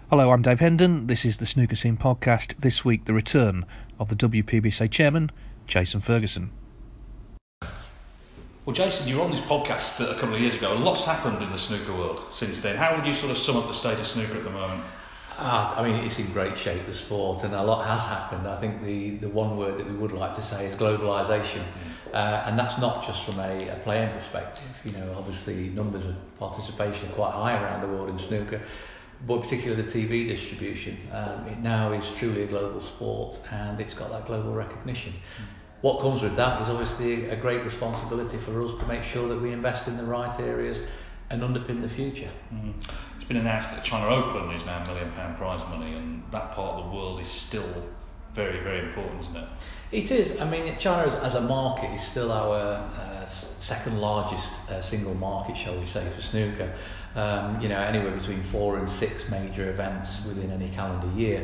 Hello, I'm Dave Hendon. This is the Snooker Scene Podcast. This week, the return of the WPBSA chairman, Jason Ferguson. Well, Jason, you were on this podcast a couple of years ago. A lot's happened in the snooker world since then. How would you sort of sum up the state of snooker at the moment? I mean, it's in great shape, the sport, and a lot has happened. I think the one word that we would like to say is globalisation. And that's not just from a playing perspective. You know, obviously numbers of participation are quite high around the world in snooker, but particularly the TV distribution. It now is truly a global sport, and it's got that global recognition. What comes with that is obviously a great responsibility for us to make sure that we invest in the right areas and underpin the future. It's been announced that the China Open is now £1 million prize money, and that part of the world is still very, very important, isn't it? It is. I mean, China as a market is still our second largest single market, shall we say, for snooker. You know, anywhere between 4 and 6 major events within any calendar year.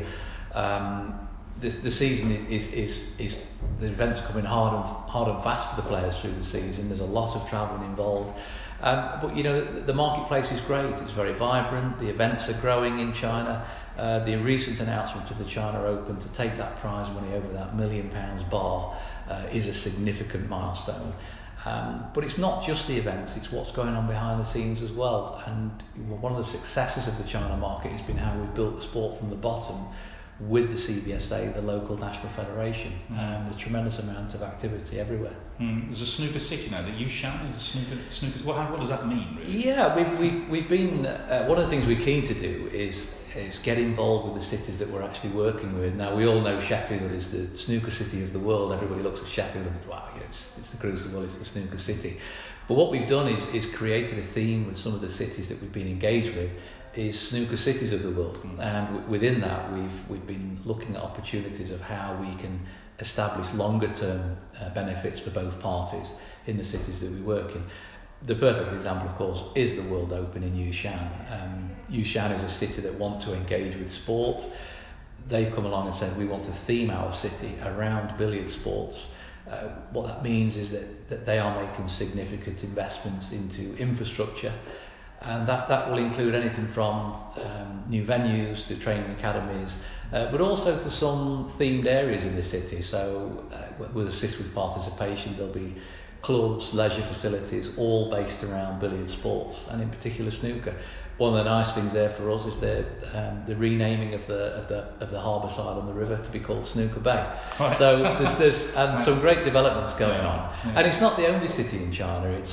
The season is the events are coming hard and fast for the players through the season. There's a lot of travelling involved, but you know, the marketplace is great. It's very vibrant. The events are growing in China. The recent announcement of the China Open to take that prize money over that £1 million bar is a significant milestone. But it's not just the events, it's what's going on behind the scenes as well. And one of the successes of the China market has been how we've built the sport from the bottom with the CBSA, the local national federation. There's a tremendous amount of activity everywhere. There's a snooker city now. Is it Yushan? Is the snooker? What does that mean, really? Yeah, we've been one of the things we're keen to do is get involved with the cities that we're actually working with. Now, we all know Sheffield is the snooker city of the world. Everybody looks at Sheffield and thinks, wow, you know, it's the Crucible, it's the snooker city. But what we've done is created a theme with some of the cities that we've been engaged with is snooker cities of the world. And within that, we've been looking at opportunities of how we can establish longer term benefits for both parties in the cities that we work in. The perfect example, of course, is the World Open in Yushan. Yushan is a city that want to engage with sport. They've come along and said, we want to theme our city around billiard sports. What that means is that they are making significant investments into infrastructure, and that will include anything from new venues to training academies, but also to some themed areas in the city. So we'll assist with participation. There'll be clubs, leisure facilities, all based around billiard sports, and in particular snooker. One of the nice things there for us is the renaming of the harbour side on the river to be called Snooker Bay. Right. So there's some great developments going on, and it's not the only city in China. It's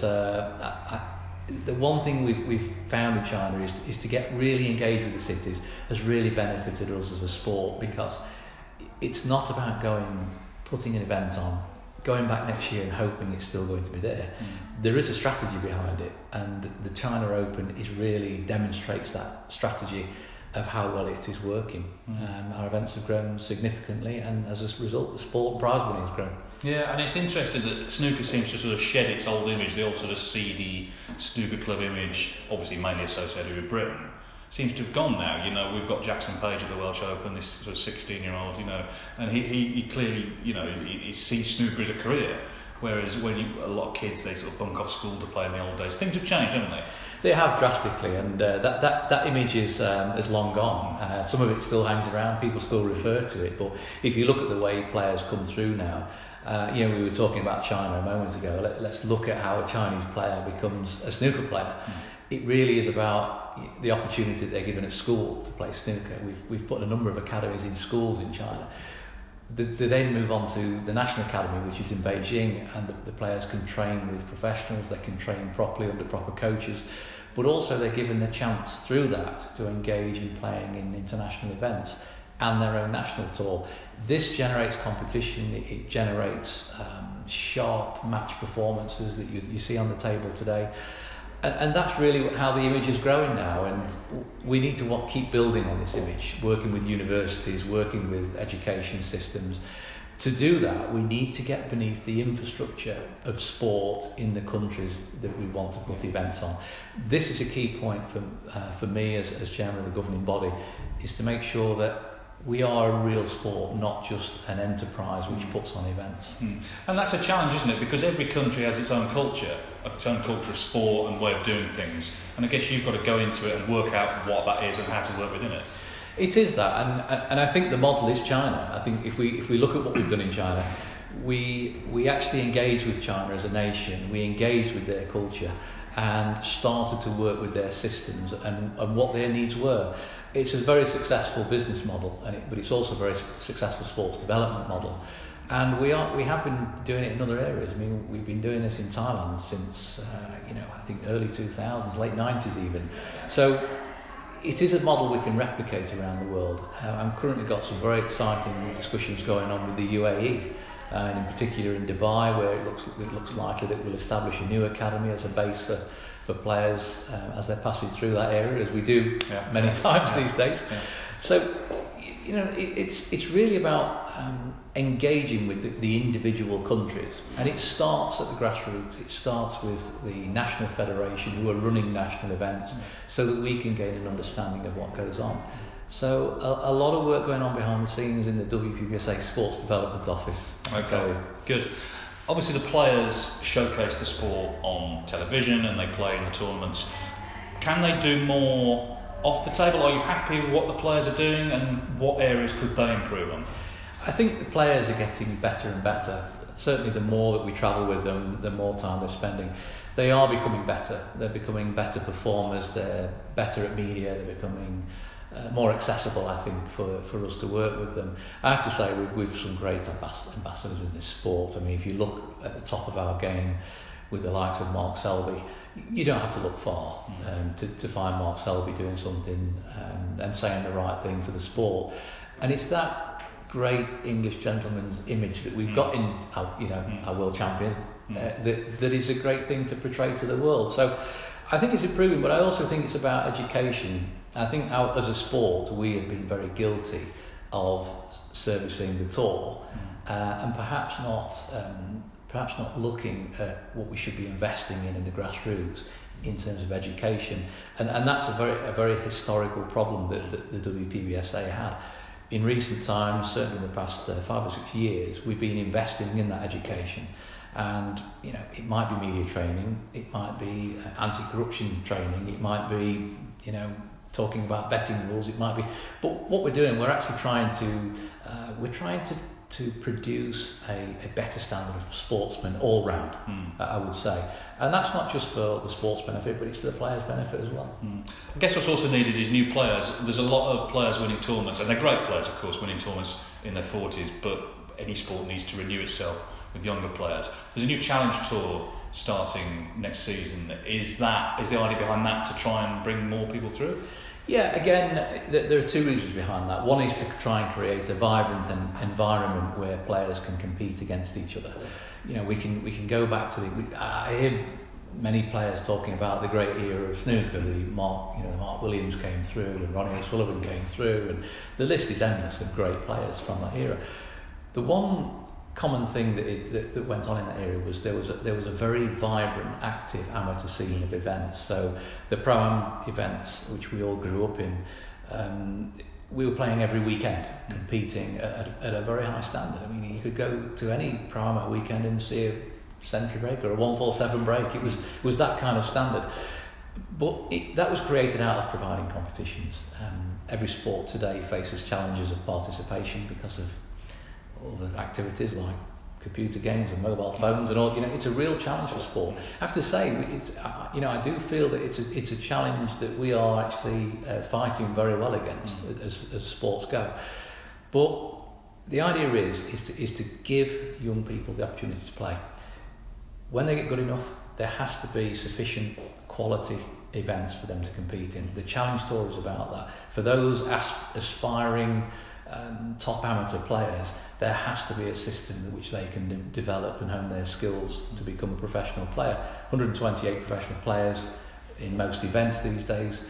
the one thing we've found in China is to get really engaged with the cities has really benefited us as a sport, because it's not about putting an event on, going back next year and hoping it's still going to be there. There is a strategy behind it, and the China Open really demonstrates that strategy of how well it is working. Our events have grown significantly, and as a result, the sport prize money has grown. Yeah, and it's interesting that snooker seems to sort of shed its old image, the old sort of seedy snooker club image, obviously mainly associated with Britain. Seems to have gone now. You know, we've got Jackson Page at the Welsh Open, this sort of 16-year-old, you know, and he clearly, you know, he sees snooker as a career, whereas a lot of kids, they sort of bunk off school to play in the old days. Things have changed, haven't they? They have drastically, and that image is long gone. Some of it still hangs around, people still refer to it, but if you look at the way players come through now, you know, we were talking about China a moment ago, let's look at how a Chinese player becomes a snooker player. It really is about the opportunity that they're given at school to play snooker. We've put a number of academies in schools in China. They then move on to the National Academy, which is in Beijing, and the players can train with professionals, they can train properly under proper coaches, but also they're given the chance through that to engage in playing in international events and their own national tour. This generates competition, it generates sharp match performances that you see on the table today. And that's really how the image is growing now, and we need to keep building on this image, working with universities, working with education systems. To do that, we need to get beneath the infrastructure of sport in the countries that we want to put events on. This is a key point for me as chairman of the governing body, is to make sure that we are a real sport, not just an enterprise which puts on events. And that's a challenge, isn't it? Because every country has its own culture of sport and way of doing things. And I guess you've got to go into it and work out what that is and how to work within it. It is that, and I think the model is China. I think if we look at what we've done in China, we actually engaged with China as a nation. We engaged with their culture and started to work with their systems and what their needs were. It's a very successful business model, but it's also a very successful sports development model. And we have been doing it in other areas. I mean, we've been doing this in Thailand since I think early 2000s, late 90s even. So it is a model we can replicate around the world. I've currently got some very exciting discussions going on with the UAE, and in particular in Dubai, where it looks likely that we'll establish a new academy as a base for players as they're passing through that area, as we do many times these days. Yeah. So, it's really about engaging with the individual countries, and it starts at the grassroots. It starts with the national federation who are running national events, so that we can gain an understanding of what goes on. So a lot of work going on behind the scenes in the WPBSA Sports Development Office. Okay, good. Obviously the players showcase the sport on television and they play in the tournaments. Can they do more off the table? Are you happy with what the players are doing, and what areas could they improve on? I think the players are getting better and better. Certainly the more that we travel with them, the more time they're spending. They are becoming better. They're becoming better performers. They're better at media. They're becoming more accessible, I think, for us to work with them. I have to say, we've some great ambassadors in this sport. I mean, if you look at the top of our game with the likes of Mark Selby, you don't have to look far to find Mark Selby doing something and saying the right thing for the sport. And it's that great English gentleman's image that we've got in our world champion that is a great thing to portray to the world. So I think it's improving, but I also think it's about education. I think as a sport, we have been very guilty of servicing the tour and perhaps not looking at what we should be investing in the grassroots in terms of education. And that's a very historical problem that the WPBSA had. In recent times, certainly in the past 5 or 6 years, we've been investing in that education. And it might be media training, it might be anti-corruption training, it might be talking about betting rules, it might be. But what we're doing, we're actually trying to produce a better standard of sportsman all round, I would say. And that's not just for the sports benefit, but it's for the players' benefit as well. I guess what's also needed is new players. There's a lot of players winning tournaments, and they're great players, of course, winning tournaments in their 40s, but any sport needs to renew itself with younger players. There's a new challenge tour starting next season. Is the idea behind that to try and bring more people through? Yeah, again, there are two reasons behind that. One is to try and create a vibrant environment where players can compete against each other. We can go back to I hear many players talking about the great era of snooker. Mark Williams came through, and Ronnie O'Sullivan came through, and the list is endless of great players from that era. The one common thing that went on in that area was there was a very vibrant, active amateur scene of events. So the Pro-Am events, which we all grew up in, we were playing every weekend, competing at a very high standard. I mean, you could go to any Pro-Am weekend and see a century break or a 147 break. It was that kind of standard. But that was created out of providing competitions. Every sport today faces challenges of participation because of all the activities like computer games and mobile phones and all. It's a real challenge for sport. I have to say, I do feel that it's a challenge that we are actually fighting very well against as sports go. But the idea is to give young people the opportunity to play. When they get good enough, there has to be sufficient quality events for them to compete in. The Challenge Tour is about that. For those aspiring top amateur players, there has to be a system in which they can develop and hone their skills to become a professional player. 128 professional players in most events these days.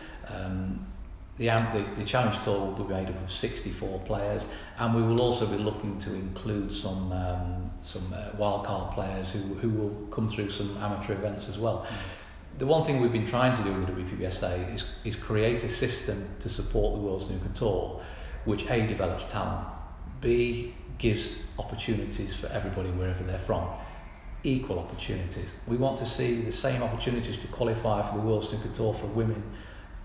The Challenge Tour will be made up of 64 players, and we will also be looking to include some wildcard players who will come through some amateur events as well. The one thing we've been trying to do with the WPBSA is create a system to support the World Snooker Tour, which A, develops talent, B, gives opportunities for everybody wherever they're from. Equal opportunities. We want to see the same opportunities to qualify for the World Snooker Tour for women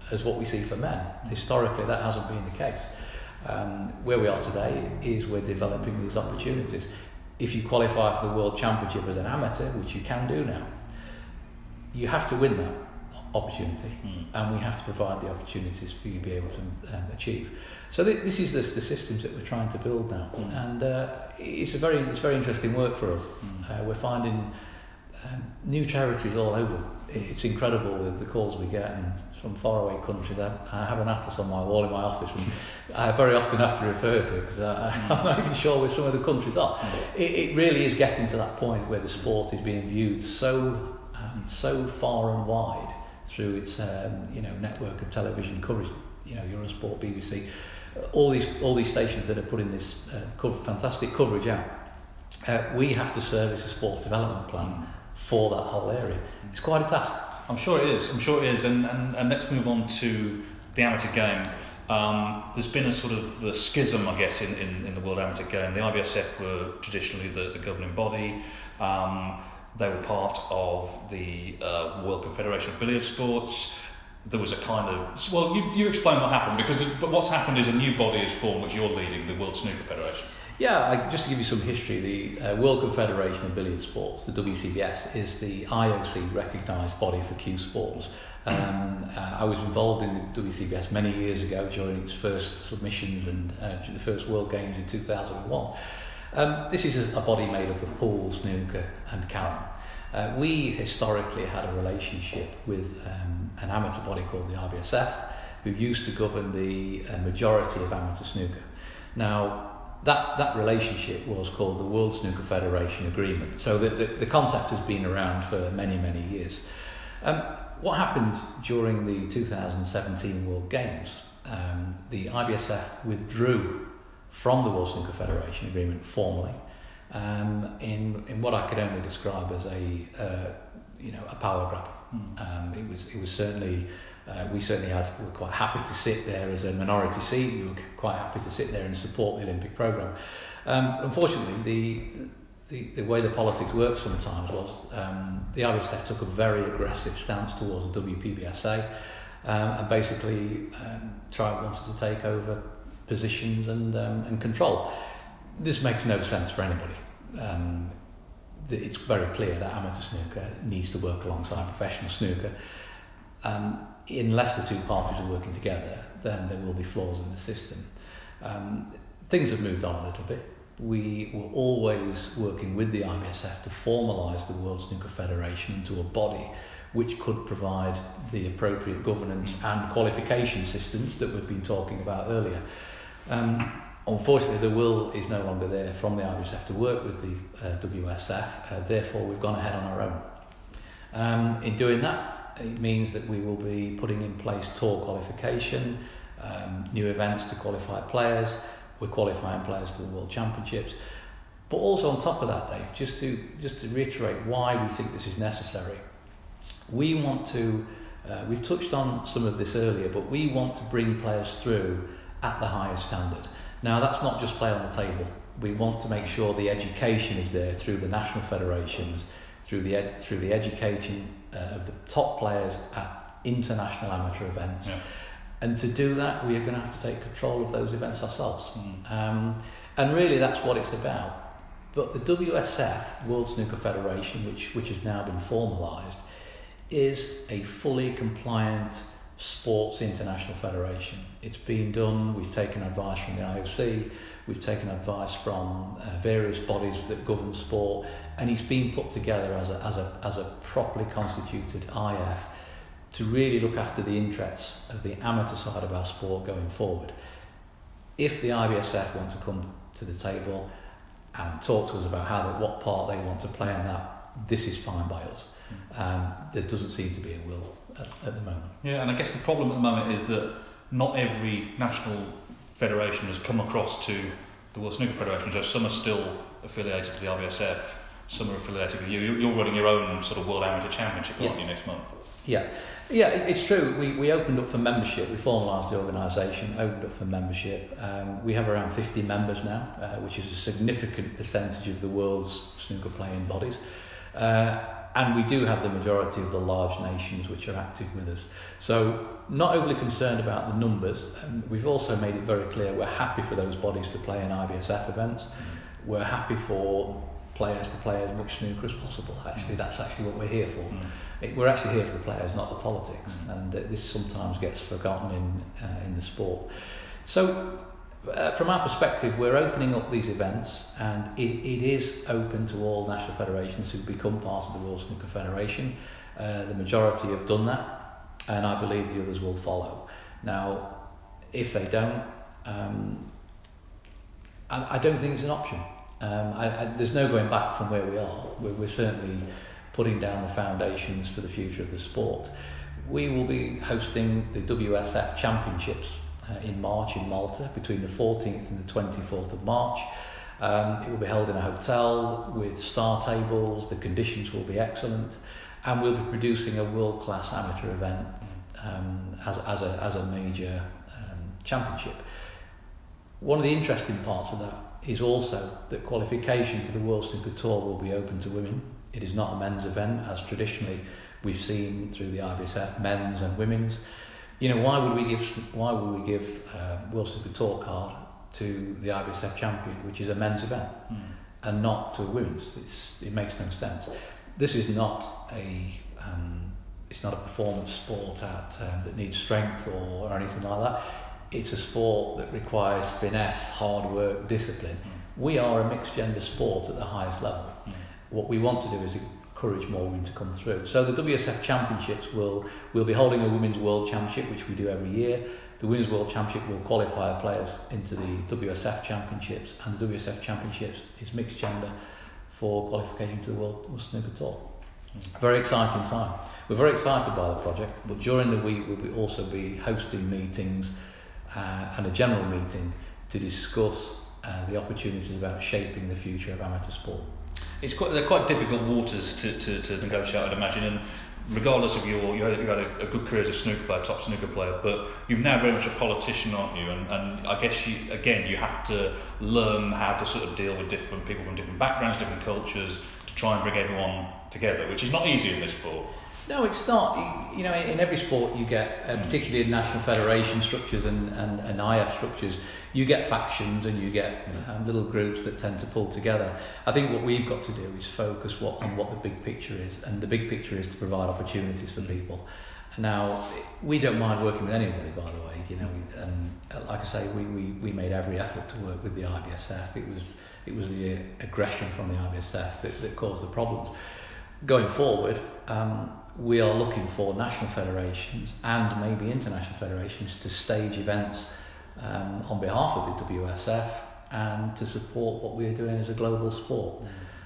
as what we see for men. Historically, that hasn't been the case. Where we are today is we're developing these opportunities. If you qualify for the World Championship as an amateur, which you can do now, you have to win that opportunity, and we have to provide the opportunities for you to be able to achieve. So this is the systems that we're trying to build now, and it's very interesting work for us. We're finding new territories all over. It's incredible the calls we get, and from faraway countries. I have an atlas on my wall in my office, and I very often have to refer to it because I'm not even sure where some of the countries are. It really is getting to that point where the sport is being viewed so far and wide through its network of television coverage. Eurosport, BBC, all these stations that are putting this fantastic coverage out. We have to service a sports development plan for that whole area. It's quite a task. I'm sure it is. And let's move on to the amateur game. There's been a sort of a schism, I guess, in the World Amateur Game. The IBSF were traditionally the governing body. They were part of the World Confederation of Billiard Sports. There was a kind of... Well, you explain what happened, but what's happened is a new body is formed, which you're leading, the World Snooker Federation. Yeah, just to give you some history, the World Confederation of Billiard Sports, the WCBS, is the IOC recognised body for cue sports. I was involved in the WCBS many years ago during its first submissions and the first World Games in 2001. This is a body made up of pool, snooker and carom. We historically had a relationship with an amateur body called the IBSF, who used to govern the majority of amateur snooker. Now, that relationship was called the World Snooker Federation Agreement. So the concept has been around for many, many years. What happened during the 2017 World Games, the IBSF withdrew from the World Snooker Federation Agreement formally in what I could only describe as a power grab. It was certainly... we were quite happy to sit there as a minority seat. We were quite happy to sit there and support the Olympic programme. Unfortunately, the way the politics works sometimes was the IBSF took a very aggressive stance towards the WPBSA and basically wanted to take over positions and control. This makes no sense for anybody. It's very clear that amateur snooker needs to work alongside professional snooker. Unless the two parties are working together, then there will be flaws in the system. Things have moved on a little bit. We were always working with the IBSF to formalise the World Snooker Federation into a body which could provide the appropriate governance and qualification systems that we've been talking about earlier. Unfortunately, the will is no longer there from the IBSF to work with the WSF, therefore we've gone ahead on our own. In doing that, it means that we will be putting in place tour qualification, new events to qualify players. We're qualifying players to the World Championships. But also on top of that, Dave, just to reiterate why we think this is necessary, we want to, we've touched on some of this earlier, but we want to bring players through at the highest standard. Now, that's not just play on the table. We want to make sure the education is there through the national federations, through the education of the top players at international amateur events. Yeah. And to do that, we are going to have to take control of those events ourselves. And really, that's what it's about. But the WSF, World Snooker Federation, which has now been formalised, is a fully compliant sports international federation. It's been done. We've taken advice from the IOC. We've taken advice from various bodies that govern sport, and it's been put together as a properly constituted IF to really look after the interests of the amateur side of our sport going forward. If the IBSF want to come to the table and talk to us about what part they want to play in that, this is fine by us. There doesn't seem to be a will at the moment. Yeah, and I guess the problem at the moment is that not every national federation has come across to the World Snooker Federation. So some are still affiliated to the IBSF, some are affiliated with you. You're running your own sort of World Amateur Championship, aren't you, next month? Yeah, it's true. We opened up for membership. We formalised the organisation, opened up for membership. We have around 50 members now, which is a significant percentage of the world's snooker playing bodies. and we do have the majority of the large nations which are active with us. So not overly concerned about the numbers. We've also made it very clear we're happy for those bodies to play in IBSF events. We're happy for players to play as much snooker as possible. Actually, that's actually what we're here for. We're actually here for the players, not the politics, and this sometimes gets forgotten in the sport. So from our perspective, we're opening up these events, and it is open to all national federations who become part of the World Snooker Federation. The majority have done that, and I believe the others will follow. Now, if they don't, I don't think it's an option. There's no going back from where we are. We're certainly putting down the foundations for the future of the sport. We will be hosting the WSF Championships in March in Malta, between the 14th and the 24th of March. It will be held in a hotel with star tables. The conditions will be excellent, and we'll be producing a world-class amateur event as a major championship. One of the interesting parts of that is also that qualification to the World Snooker Tour will be open to women. It is not a men's event, as traditionally we've seen through the IBSF, men's and women's. You know, why would we give World Snooker Tour card to the IBSF champion, which is a men's event, and not to a women's? It makes no sense. This is not it's not a performance sport that needs strength or anything like that. It's a sport that requires finesse, hard work, discipline. We are a mixed gender sport at the highest level. What we want to do is encourage more women to come through. So the WSF Championships we'll be holding a Women's World Championship, which we do every year. The Women's World Championship will qualify our players into the WSF Championships, and the WSF Championships is mixed gender for qualification to the World Snooker Tour. Very exciting time. We're very excited by the project, but during the week we'll also be hosting meetings and a general meeting to discuss the opportunities about shaping the future of amateur sport. They're quite difficult waters to negotiate, I'd imagine, and regardless of you had a good career as a snooker player, top snooker player, but you're now very much a politician, aren't you? And I guess you have to learn how to sort of deal with different people from different backgrounds, different cultures, to try and bring everyone together, which is not easy in this sport. No, it's not. You know, in every sport you get, particularly in national federation structures and IF structures, you get factions and you get little groups that tend to pull together. I think what we've got to do is focus on what the big picture is, and the big picture is to provide opportunities for people. Now, we don't mind working with anybody, by the way. You know, like I say, we made every effort to work with the IBSF. It was the aggression from the IBSF that caused the problems. Going forward, we are looking for national federations and maybe international federations to stage events on behalf of the WSF and to support what we're doing as a global sport.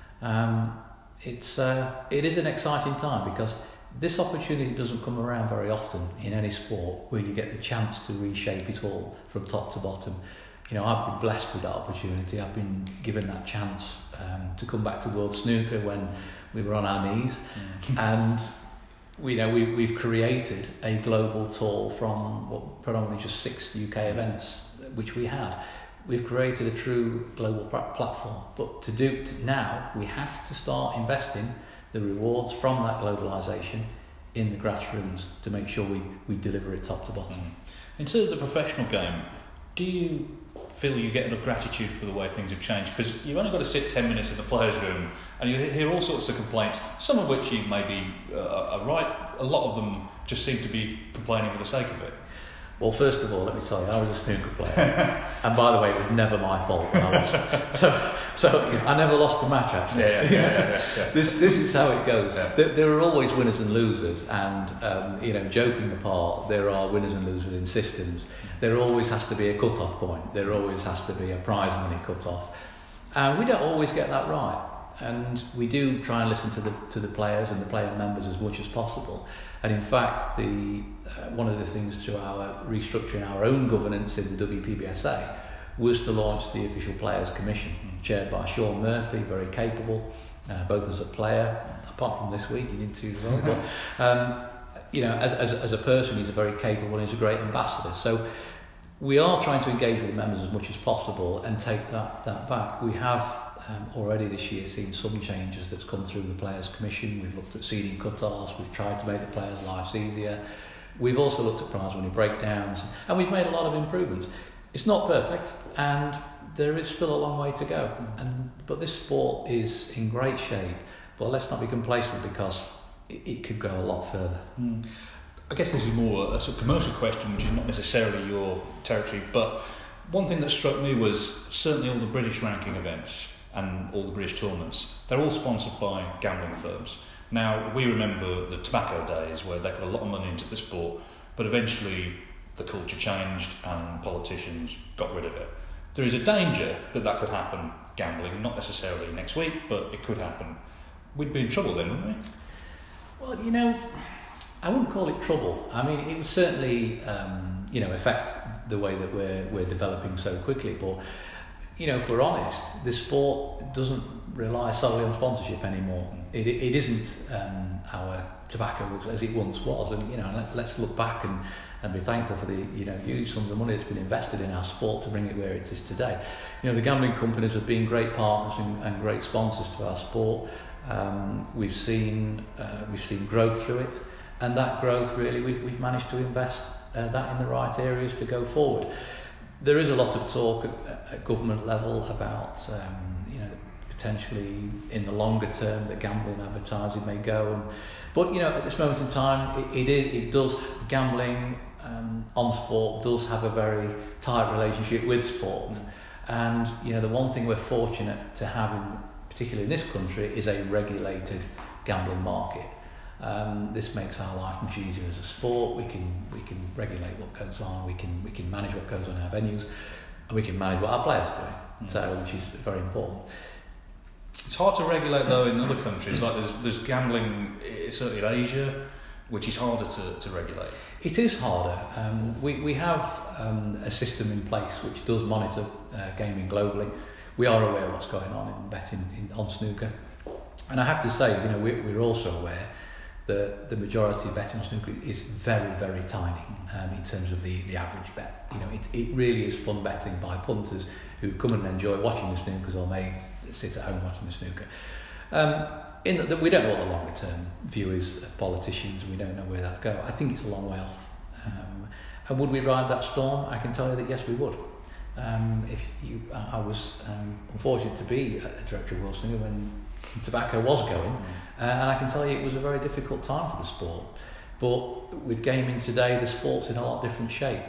It is an exciting time because this opportunity doesn't come around very often in any sport where you get the chance to reshape it all from top to bottom. You know, I've been blessed with that opportunity. I've been given that chance to come back to World Snooker when we were on our knees, and we've created a global tour from predominantly just 6 UK events, which we had. We've created a true global platform, but now we have to start investing the rewards from that globalisation in the grassroots to make sure we deliver it top to bottom. In terms of the professional game, do you feel you get enough gratitude for the way things have changed? Because you've only got to sit 10 minutes in the players' room and you hear all sorts of complaints, some of which you maybe are right, a lot of them just seem to be complaining for the sake of it. Well, first of all, let me tell you, I was a snooker player, and by the way, it was never my fault when I lost. So I never lost a match, actually. Yeah. This is how it goes. Yeah. There are always winners and losers, and joking apart, there are winners and losers in systems. There always has to be a cut-off point. There always has to be a prize money cut-off, and we don't always get that right. And we do try and listen to the players and the player members as much as possible. And in fact, one of the things through our restructuring our own governance in the WPBSA was to launch the Official Players Commission, chaired by Sean Murphy, very capable, both as a player, apart from this week, he didn't do as well, but as a person, he's a very capable and he's a great ambassador. So we are trying to engage with the members as much as possible and take that back. We have already this year seen some changes that's come through the Players Commission. We've looked at seeding cut-offs, we've tried to make the players' lives easier. We've also looked at prize money breakdowns, and we've made a lot of improvements. It's not perfect, and there is still a long way to go. But this sport is in great shape, but let's not be complacent because it could go a lot further. I guess this is more a sort of commercial question, which is not necessarily your territory, but one thing that struck me was certainly all the British ranking events and all the British tournaments, they're all sponsored by gambling firms. Now, we remember the tobacco days where they put a lot of money into the sport, but eventually the culture changed and politicians got rid of it. There is a danger that could happen, gambling, not necessarily next week, but it could happen. We'd be in trouble then, wouldn't we? Well, I wouldn't call it trouble. I mean, it would certainly, affect the way that we're developing so quickly. But, if we're honest, this sport doesn't rely solely on sponsorship anymore. It isn't our tobacco as it once was. And, let's look back and be thankful for the, huge sums of money that's been invested in our sport to bring it where it is today. The gambling companies have been great partners and great sponsors to our sport. We've seen growth through it. And that growth, really, we've managed to invest that in the right areas to go forward. There is a lot of talk at government level about, potentially in the longer term that gambling advertising may go. But at this moment in time, gambling on sport does have a very tight relationship with sport. And the one thing we're fortunate to have, particularly in this country, is a regulated gambling market. This makes our life much easier as a sport. We can regulate what goes on. We can manage what goes on in our venues, and we can manage what our players are doing. So, which is very important. It's hard to regulate though in other countries. Like there's gambling, certainly in Asia, which is harder to regulate. It is harder. We have a system in place which does monitor gaming globally. We are aware of what's going on in betting on snooker, and I have to say, we're also aware that the majority of betting on snooker is very, very tiny in terms of the average bet. It really is fun betting by punters who come and enjoy watching the snookers, or may sit at home watching the snooker. In that we don't know what the longer term view is of politicians, and we don't know where that go. I think it's a long way off. And would we ride that storm? I can tell you that yes, we would. I was unfortunate to be a director of World Snooker when tobacco was going, and I can tell you it was a very difficult time for the sport. But with gaming today, the sport's in a lot different shape.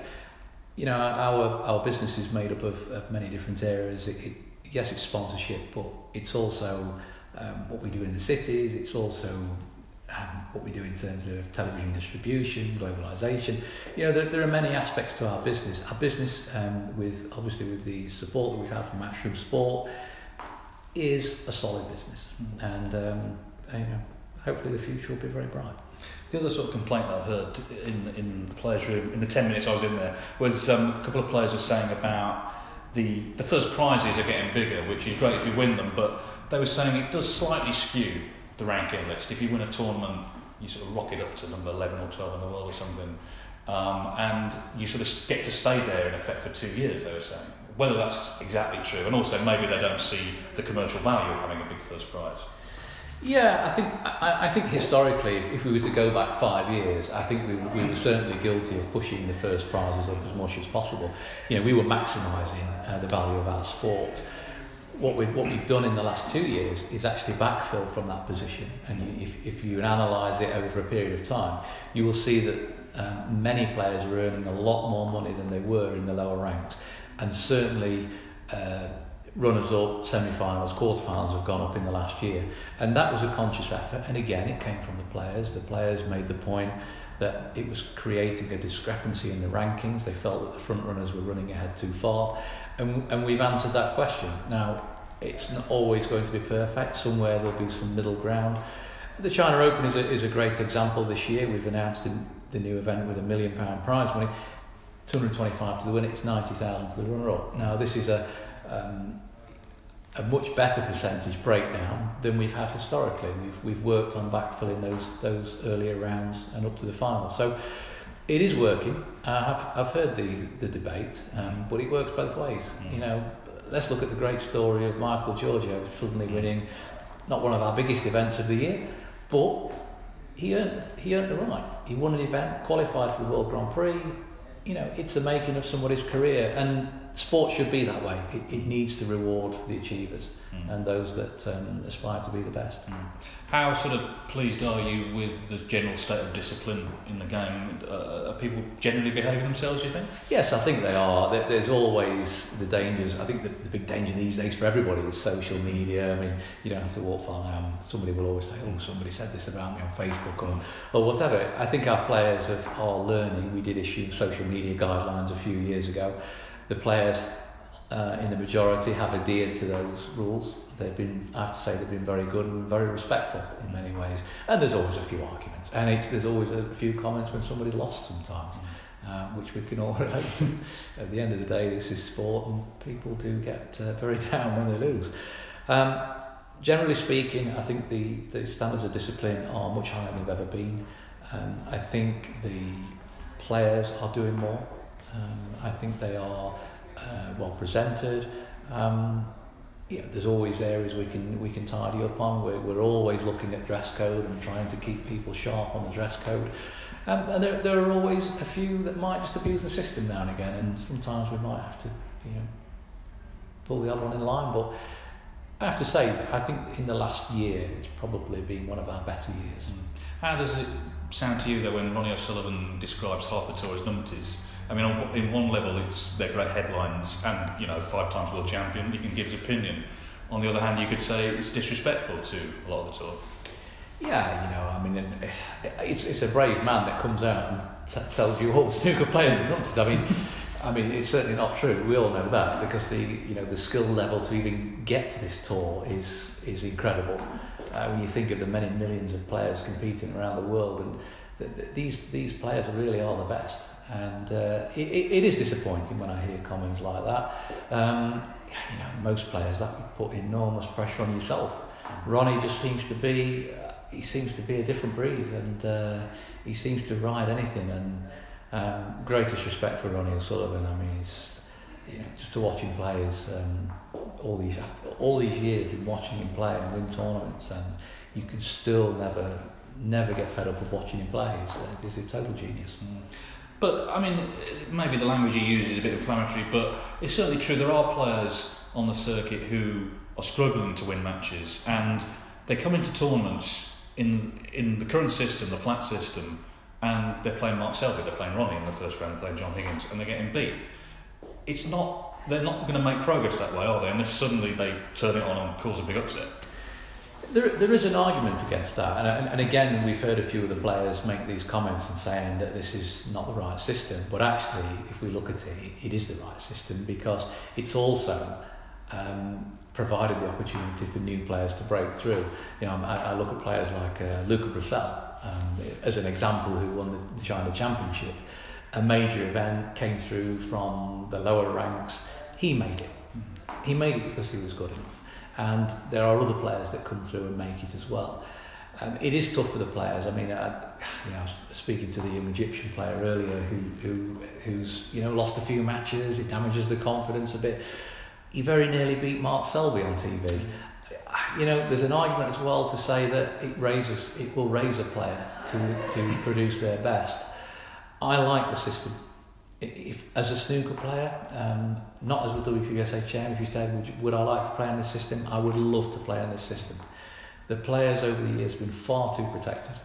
Our business is made up of many different areas. Yes, it's sponsorship, but it's also what we do in the cities. It's also what we do in terms of television distribution, globalisation. There are many aspects to our business. Our business, with the support that we've had from Matchroom Sport, is a solid business, and hopefully the future will be very bright. The other sort of complaint that I've heard in the players' room in the 10 minutes I was in there was a couple of players were saying about the first prizes are getting bigger, which is great if you win them, but they were saying it does slightly skew the ranking list. If you win a tournament, you sort of rocket up to number 11 or 12 in the world or something, and you sort of get to stay there in effect for 2 years, they were saying. Whether that's exactly true, and also maybe they don't see the commercial value of having a big first prize. Yeah, I think historically, if we were to go back 5 years, I think we were certainly guilty of pushing the first prizes up as much as possible. We were maximising the value of our sport. What we've done in the last 2 years is actually backfill from that position, and if you analyse it over a period of time, you will see that many players are earning a lot more money than they were in the lower ranks, and certainly runners-up, semi-finals, quarter-finals have gone up in the last year, and that was a conscious effort. And again, it came from the players. The players made the point that it was creating a discrepancy in the rankings. They felt that the front runners were running ahead too far, and we've answered that question. Now, it's not always going to be perfect. Somewhere there'll be some middle ground. The China Open is a great example this year. We've announced the new event with £1 million prize money, 225 to the winner. It's 90,000 to the runner-up. Now, this is a much better percentage breakdown than we've had historically. We've worked on backfilling those earlier rounds and up to the final. So It is working. I've heard the debate, but it works both ways. You know, let's look at the great story of Michael Giorgio suddenly winning not one of our biggest events of the year, but he earned the right. He won an event, qualified for the World Grand Prix. You know, it's the making of somebody's career, and sport should be that way. It needs to reward the achievers and those that aspire to be the best. How sort of pleased are you with the general state of discipline in the game? Are people generally behaving themselves, do you think? Yes, I think they are. There's always the dangers. I think the big danger these days for everybody is social media. I mean, you don't have to walk far now. Somebody will always say, oh, somebody said this about me on Facebook or whatever. I think our players are learning. We did issue social media guidelines a few years ago. The players in the majority have adhered to those rules. I have to say, they've been very good and very respectful in many ways. And there's always a few arguments, and there's always a few comments when somebody's lost sometimes, which we can all relate to. At the end of the day, this is sport, and people do get very down when they lose. Generally speaking, I think the standards of discipline are much higher than they've ever been. I think the players are doing more. I think they are well presented. There's always areas we can tidy up on. We're always looking at dress code and trying to keep people sharp on the dress code. And there are always a few that might just abuse the system now and again, and sometimes we might have to, pull the other one in line. But I have to say, I think in the last year, it's probably been one of our better years. How does it sound to you though when Ronnie O'Sullivan describes half the tour as numpties? I mean, in one level, they're great headlines, and 5 times world champion. He can give his opinion. On the other hand, you could say it's disrespectful to a lot of the tour. Yeah, I mean, it's a brave man that comes out and tells you all the snooker players are numpties. I mean, it's certainly not true. We all know that, because the skill level to even get to this tour is incredible. When you think of the many millions of players competing around the world, and these players really are the best. And it is disappointing when I hear comments like that. Most players, that would put enormous pressure on yourself. Ronnie just seems to be a different breed, and he seems to ride anything. And greatest respect for Ronnie O'Sullivan. I mean, it's just to watch him play is all these years been watching him play and win tournaments, and you can still never get fed up of watching him play. He's a total genius. But, I mean, maybe the language he uses is a bit inflammatory, but it's certainly true. There are players on the circuit who are struggling to win matches, and they come into tournaments in the current system, the flat system, and they're playing Mark Selby, they're playing Ronnie in the first round, they're playing John Higgins, and they're getting beat. They're not going to make progress that way, are they? Unless suddenly they turn it on and cause a big upset. There is an argument against that, and again, we've heard a few of the players make these comments and saying that this is not the right system. But actually, if we look at it, it is the right system, because it's also provided the opportunity for new players to break through. I look at players like Luca Brissell as an example, who won the China Championship, a major event, came through from the lower ranks. He made it. He made it because he was good enough. And there are other players that come through and make it as well. It is tough for the players. I mean, I was speaking to the young Egyptian player earlier who's lost a few matches. It damages the confidence a bit. He very nearly beat Mark Selby on TV. There's an argument as well to say that it will raise a player to produce their best. I like the system. If, as a snooker player, not as the WPBSA chairman, if you said, would I like to play in this system? I would love to play in this system. The players over the years have been far too protected.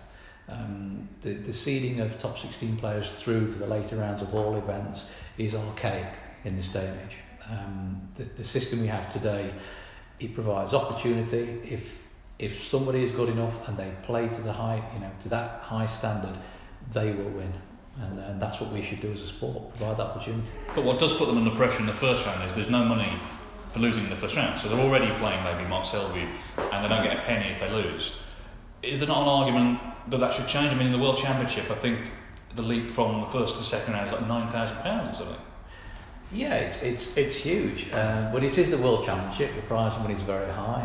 The seeding of top 16 players through to the later rounds of all events is archaic in this day and age. The system we have today, it provides opportunity. If somebody is good enough and they play to to that high standard, they will win. And that's what we should do as a sport, provide that opportunity. But what does put them under pressure in the first round is there's no money for losing in the first round. So they're already playing maybe Mark Selby, and they don't get a penny if they lose. Is there not an argument that should change? I mean, in the World Championship, I think the leap from the first to second round is like £9,000 or something. Yeah, it's huge, but it is the World Championship. The prize money is very high,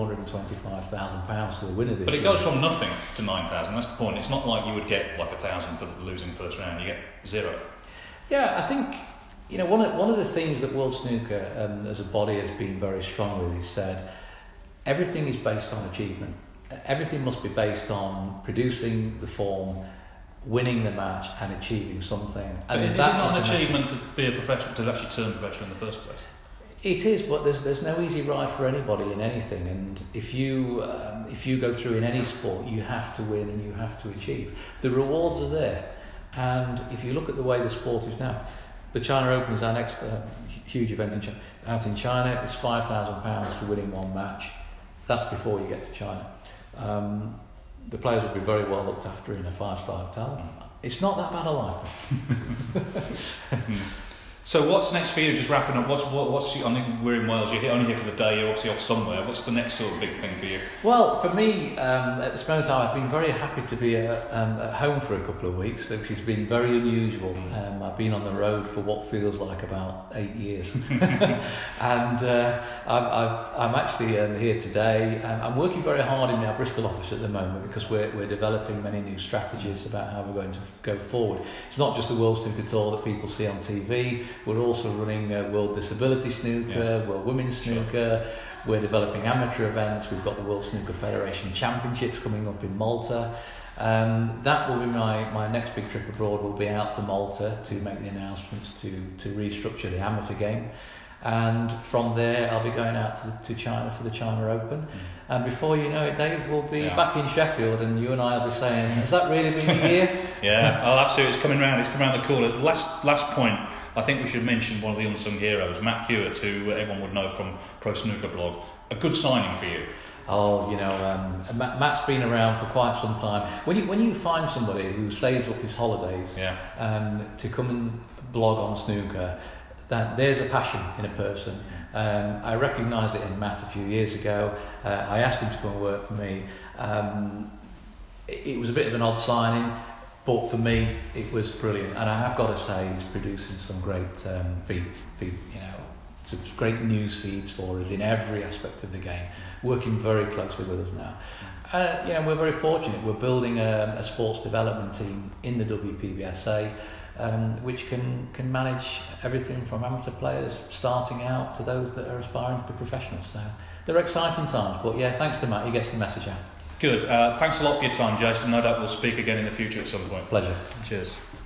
£425,000 to the winner this year. But it goes from nothing to 9,000. That's the point. It's not like you would get like 1,000 for losing first round. You get zero. Yeah, I think one of the things that World Snooker as a body has been very strong with is said everything is based on achievement. Everything must be based on producing the form, winning the match and achieving something. But is it not an achievement to be a professional, to actually turn professional in the first place? It is, but there's no easy ride for anybody in anything. And if you go through in any sport, you have to win and you have to achieve. The rewards are there, and if you look at the way the sport is now, the China Open is our next huge event out in China. It's £5,000 for winning one match. That's before you get to China. The players will be very well looked after in a 5-star hotel. It's not that bad a life. So what's next for you? Just wrapping up. What's I think we're in Wales. You're only here for the day. You're obviously off somewhere. What's the next sort of big thing for you? Well, for me, at this moment in time, I've been very happy to be at home for a couple of weeks, which has been very unusual. I've been on the road for what feels like about 8 years, and I'm actually here today. I'm working very hard in our Bristol office at the moment because we're developing many new strategies about how we're going to go forward. It's not just the World Snooker Tour that people see on TV. We're also running World Disability Snooker, World Women's Snooker. We're developing amateur events. We've got the World Snooker Federation Championships coming up in Malta. That will be my next big trip abroad. Will be out to Malta to make the announcements to restructure the amateur game. And from there, I'll be going out to China for the China Open. And before you know it, Dave, we'll be back in Sheffield, and you and I will be saying, has that really been a year? Yeah, oh, absolutely. It's coming round. It's coming around the corner. Last point, I think we should mention one of the unsung heroes, Matt Hewitt, who everyone would know from Pro Snooker Blog. A good signing for you. Oh, Matt's been around for quite some time. When you find somebody who saves up his holidays to come and blog on snooker, that there's a passion in a person. I recognised it in Matt a few years ago. I asked him to come and work for me. It was a bit of an odd signing, but for me it was brilliant. And I have got to say, he's producing some great some great news feeds for us in every aspect of the game, working very closely with us now. We're very fortunate. We're building a sports development team in the WPBSA, which can manage everything from amateur players starting out to those that are aspiring to be professionals. So they're exciting times. But yeah, thanks to Matt, he gets the message out. Good. Thanks a lot for your time, Jason. No doubt we'll speak again in the future at some point. Pleasure. Cheers.